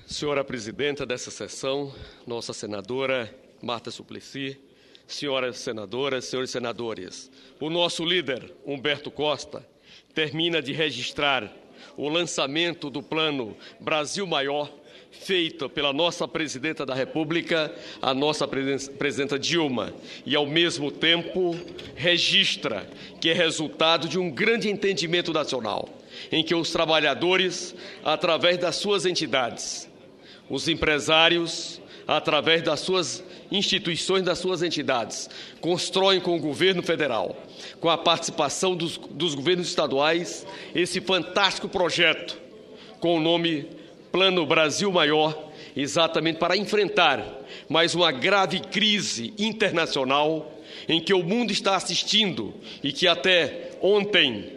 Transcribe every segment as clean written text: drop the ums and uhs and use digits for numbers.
Senhora presidenta dessa sessão, nossa senadora Marta Suplicy, senhoras senadoras, senhores senadores, o nosso líder, Humberto Costa, termina de registrar o lançamento do Plano Brasil Maior, feito pela nossa presidenta da República, a nossa presidenta Dilma, e, ao mesmo tempo, registra que é resultado de um grande entendimento nacional, em que os trabalhadores, através das suas entidades, os empresários, através das suas instituições, das suas entidades, constroem com o governo federal, com a participação dos governos estaduais, esse fantástico projeto com o nome Plano Brasil Maior, exatamente para enfrentar mais uma grave crise internacional em que o mundo está assistindo e que até ontem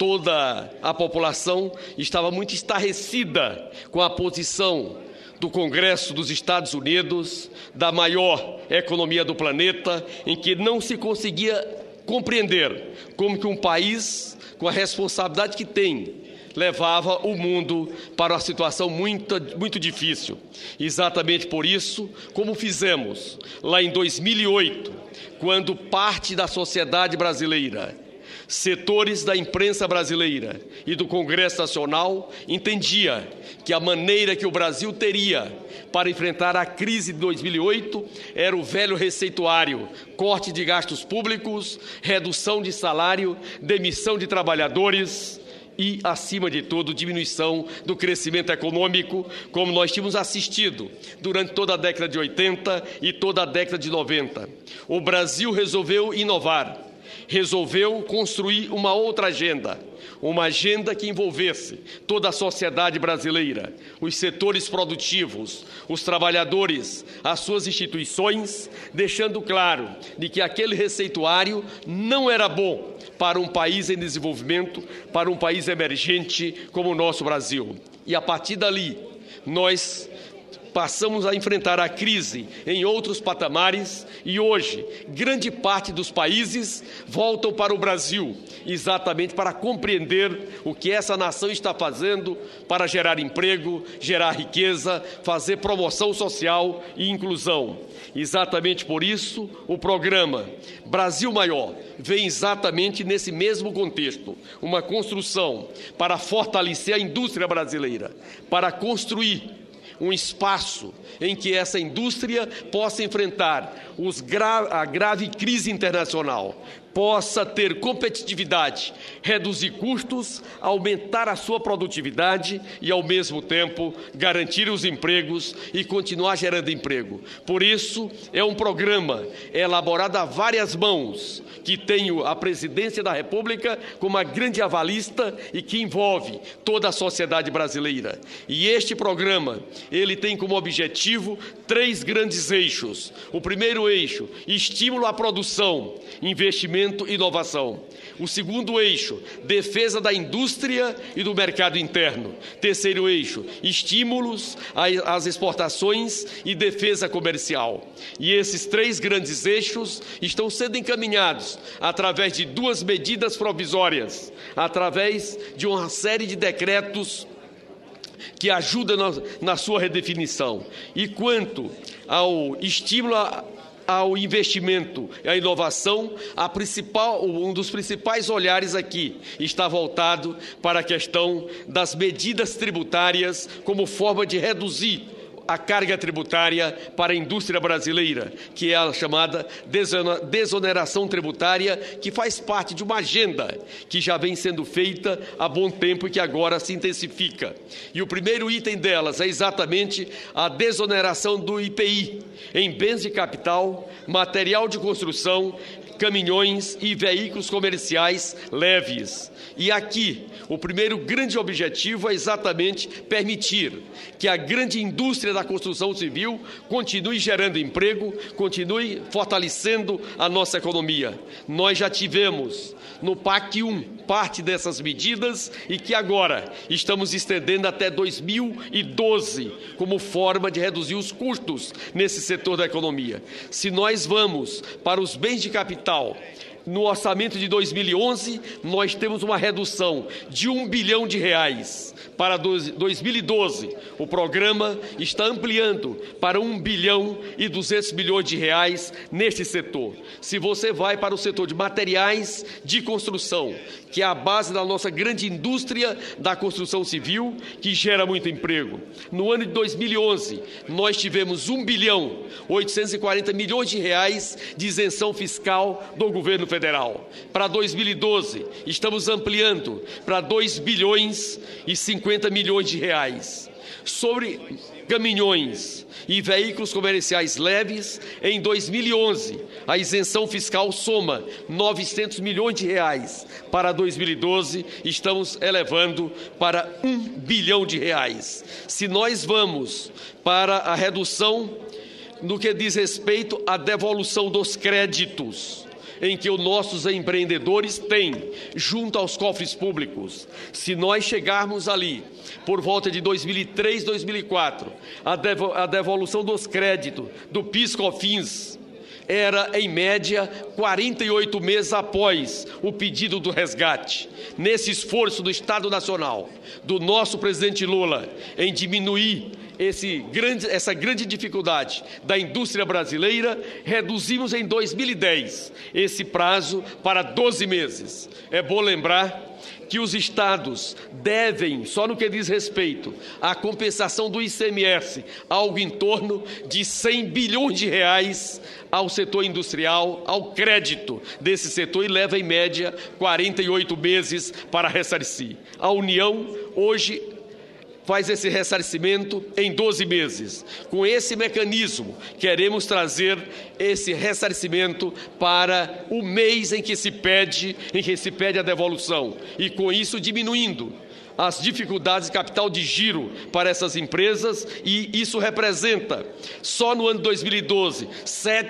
toda a população estava muito estarrecida com a posição do Congresso dos Estados Unidos, da maior economia do planeta, em que não se conseguia compreender como que um país, com a responsabilidade que tem, levava o mundo para uma situação muito difícil. Exatamente por isso, como fizemos lá em 2008, quando parte da sociedade brasileira, setores da imprensa brasileira e do Congresso Nacional entendia que a maneira que o Brasil teria para enfrentar a crise de 2008 era o velho receituário: corte de gastos públicos, redução de salário, demissão de trabalhadores e, acima de tudo, diminuição do crescimento econômico, como nós tínhamos assistido durante toda a década de 80 e toda a década de 90. O Brasil resolveu inovar, resolveu construir uma outra agenda, uma agenda que envolvesse toda a sociedade brasileira, os setores produtivos, os trabalhadores, as suas instituições, deixando claro de que aquele receituário não era bom para um país em desenvolvimento, para um país emergente como o nosso Brasil. E a partir dali, nós passamos a enfrentar a crise em outros patamares e hoje grande parte dos países voltam para o Brasil exatamente para compreender o que essa nação está fazendo para gerar emprego, gerar riqueza, fazer promoção social e inclusão. Exatamente por isso, o programa Brasil Maior vem exatamente nesse mesmo contexto, uma construção para fortalecer a indústria brasileira, para construir um espaço em que essa indústria possa enfrentar a grave crise internacional, possa ter competitividade, reduzir custos, aumentar a sua produtividade e, ao mesmo tempo, garantir os empregos e continuar gerando emprego. Por isso, é um programa elaborado a várias mãos, que tem a presidência da República como uma grande avalista e que envolve toda a sociedade brasileira. E este programa, ele tem como objetivo 3 grandes eixos. O primeiro eixo, estímulo à produção, investimento e inovação. O segundo eixo, defesa da indústria e do mercado interno. Terceiro eixo, estímulos às exportações e defesa comercial. E esses 3 grandes eixos estão sendo encaminhados através de 2 medidas provisórias, através de uma série de decretos que ajudam na sua redefinição. E quanto ao estímulo ao investimento e à inovação, um dos principais olhares aqui está voltado para a questão das medidas tributárias como forma de reduzir a carga tributária para a indústria brasileira, que é a chamada desoneração tributária, que faz parte de uma agenda que já vem sendo feita há bom tempo e que agora se intensifica. E o primeiro item delas é exatamente a desoneração do IPI em bens de capital, material de construção, caminhões e veículos comerciais leves. E aqui, o primeiro grande objetivo é exatamente permitir que a grande indústria da construção civil continue gerando emprego, continue fortalecendo a nossa economia. Nós já tivemos no PAC 1 parte dessas medidas e que agora estamos estendendo até 2012 como forma de reduzir os custos nesse setor da economia. Se nós vamos para os bens de capital, No orçamento de 2011, nós temos uma redução de R$ 1 bilhão. Para 2012, o programa está ampliando para R$ 1 bilhão e 200 milhões neste setor. Se você vai para o setor de materiais de construção, que é a base da nossa grande indústria da construção civil, que gera muito emprego. No ano de 2011, nós tivemos R$ 1 bilhão 840 milhões de isenção fiscal do governo federal. Para 2012, estamos ampliando para R$ 2 bilhões e 50 milhões. Sobre caminhões e veículos comerciais leves, em 2011, a isenção fiscal soma R$ 900 milhões. Para 2012, estamos elevando para R$ 1 bilhão. Se nós vamos para a redução no que diz respeito à devolução dos créditos, em que os nossos empreendedores têm, junto aos cofres públicos. Se nós chegarmos ali, por volta de 2003, 2004, a devolução dos créditos do PIS/COFINS era, em média, 48 meses após o pedido do resgate. Nesse esforço do Estado Nacional, do nosso presidente Lula, em diminuir essa grande dificuldade da indústria brasileira, reduzimos em 2010 esse prazo para 12 meses. É bom lembrar que os estados devem, só no que diz respeito à compensação do ICMS, algo em torno de R$ 100 bilhões ao setor industrial, ao crédito desse setor, e leva em média 48 meses para ressarcir. A União hoje faz esse ressarcimento em 12 meses. Com esse mecanismo, queremos trazer esse ressarcimento para o mês em que se pede a devolução, e com isso diminuindo as dificuldades de capital de giro para essas empresas, e isso representa, só no ano de 2012, R$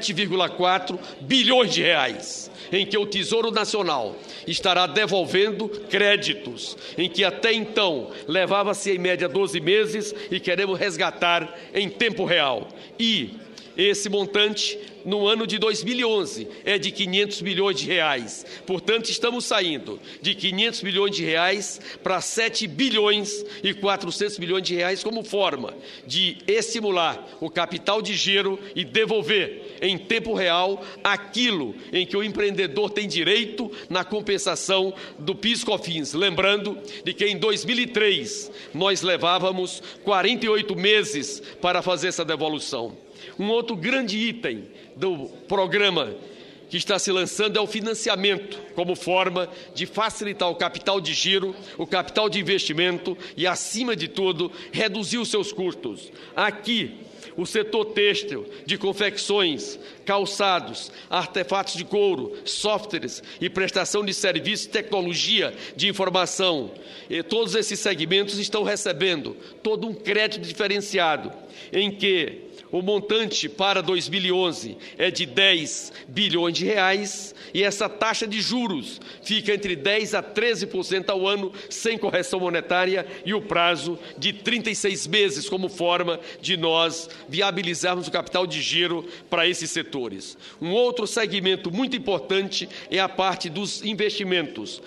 7,4 bilhões, em que o Tesouro Nacional estará devolvendo créditos, em que até então levava-se em média 12 meses, e queremos resgatar em tempo real. E esse montante, no ano de 2011, é de R$ 500 milhões. Portanto, estamos saindo de R$ 500 milhões para R$ 7 bilhões e 400 milhões como forma de estimular o capital de giro e devolver em tempo real aquilo em que o empreendedor tem direito na compensação do PIS/COFINS. Lembrando de que em 2003 nós levávamos 48 meses para fazer essa devolução. Um outro grande item do programa que está se lançando é o financiamento, como forma de facilitar o capital de giro, o capital de investimento e, acima de tudo, reduzir os seus custos. Aqui, o setor têxtil, de confecções, calçados, artefatos de couro, softwares e prestação de serviços, tecnologia de informação, e todos esses segmentos estão recebendo todo um crédito diferenciado, em que o montante para 2011 é de R$ 10 bilhões, e essa taxa de juros fica entre 10% a 13% ao ano, sem correção monetária, e o prazo de 36 meses, como forma de nós viabilizarmos o capital de giro para esses setores. Um outro segmento muito importante é a parte dos investimentos.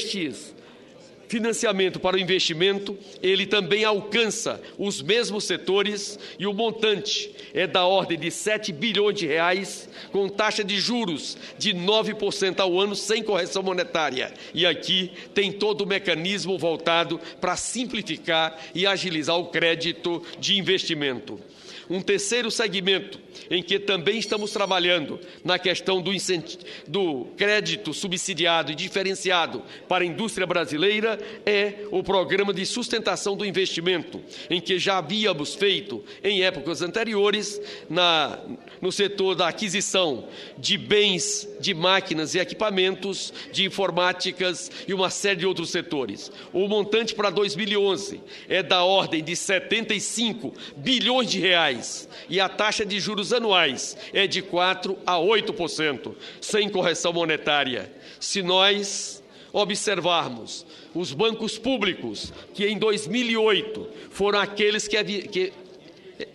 Financiamento para o investimento, ele também alcança os mesmos setores, e o montante é da ordem de R$ 7 bilhões, com taxa de juros de 9% ao ano, sem correção monetária. E aqui tem todo o mecanismo voltado para simplificar e agilizar o crédito de investimento. Um terceiro segmento em que também estamos trabalhando na questão do crédito subsidiado e diferenciado para a indústria brasileira é o programa de sustentação do investimento, em que já havíamos feito em épocas anteriores no setor da aquisição de bens, de máquinas e equipamentos, de informáticas e uma série de outros setores. O montante para 2011 é da ordem de R$ 75 bilhões, e a taxa de juros anuais é de 4% a 8%, sem correção monetária. Se nós observarmos os bancos públicos, que em 2008 foram aqueles que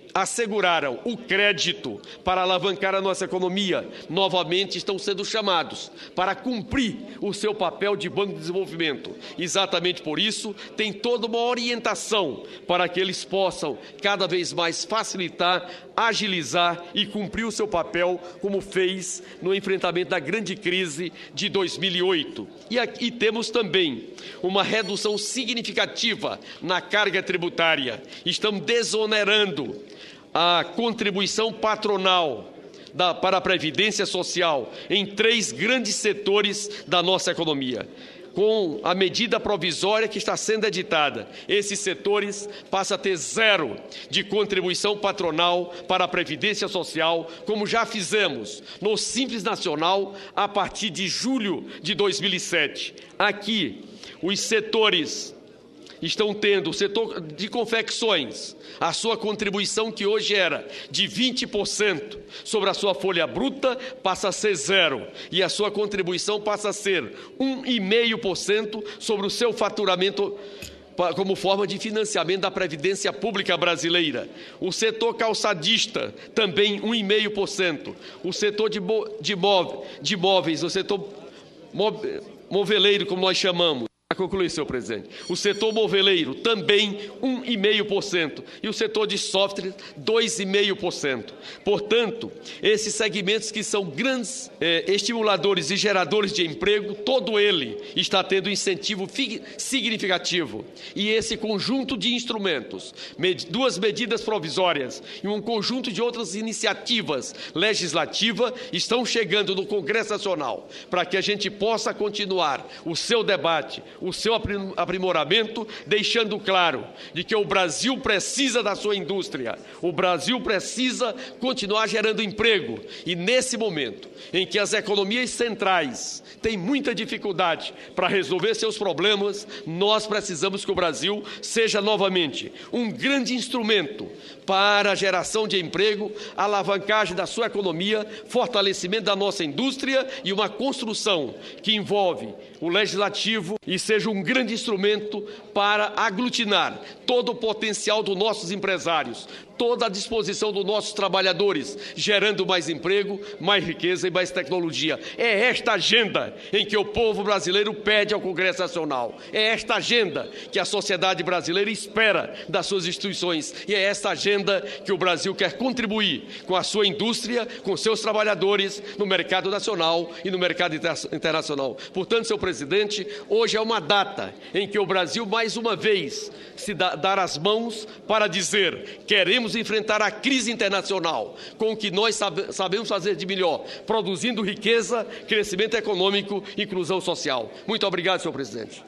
asseguraram o crédito para alavancar a nossa economia, novamente estão sendo chamados para cumprir o seu papel de Banco de Desenvolvimento. Exatamente por isso, tem toda uma orientação para que eles possam cada vez mais facilitar, agilizar e cumprir o seu papel, como fez no enfrentamento da grande crise de 2008. E aqui temos também uma redução significativa na carga tributária. Estamos desonerando a contribuição patronal para a Previdência Social em 3 grandes setores da nossa economia. Com a medida provisória que está sendo editada, esses setores passam a ter 0 de contribuição patronal para a Previdência Social, como já fizemos no Simples Nacional a partir de julho de 2007. Aqui, os setores estão tendo, o setor de confecções, a sua contribuição que hoje era de 20% sobre a sua folha bruta, passa a ser 0. E a sua contribuição passa a ser 1,5% sobre o seu faturamento como forma de financiamento da Previdência Pública brasileira. O setor calçadista, também 1,5%. O setor de imóveis, o setor moveleiro, como nós chamamos. Para concluir, senhor presidente, o setor moveleiro também 1,5% e o setor de software 2,5%. Portanto, esses segmentos que são grandes estimuladores e geradores de emprego, todo ele está tendo incentivo significativo. E esse conjunto de instrumentos, 2 medidas provisórias e um conjunto de outras iniciativas legislativas estão chegando no Congresso Nacional para que a gente possa continuar o seu debate, o seu aprimoramento, deixando claro de que o Brasil precisa da sua indústria, o Brasil precisa continuar gerando emprego. E nesse momento em que as economias centrais têm muita dificuldade para resolver seus problemas, nós precisamos que o Brasil seja novamente um grande instrumento para a geração de emprego, alavancagem da sua economia, fortalecimento da nossa indústria e uma construção que envolve o legislativo e seja um grande instrumento para aglutinar todo o potencial dos nossos empresários, toda a disposição dos nossos trabalhadores, gerando mais emprego, mais riqueza e mais tecnologia. É esta agenda em que o povo brasileiro pede ao Congresso Nacional. É esta agenda que a sociedade brasileira espera das suas instituições. E é esta agenda que o Brasil quer contribuir com a sua indústria, com seus trabalhadores, no mercado nacional e no mercado internacional. Portanto, senhor presidente, hoje é uma data em que o Brasil, mais uma vez, se dar as mãos para dizer: queremos enfrentar a crise internacional com o que nós sabemos fazer de melhor, produzindo riqueza, crescimento econômico e inclusão social. Muito obrigado, senhor presidente.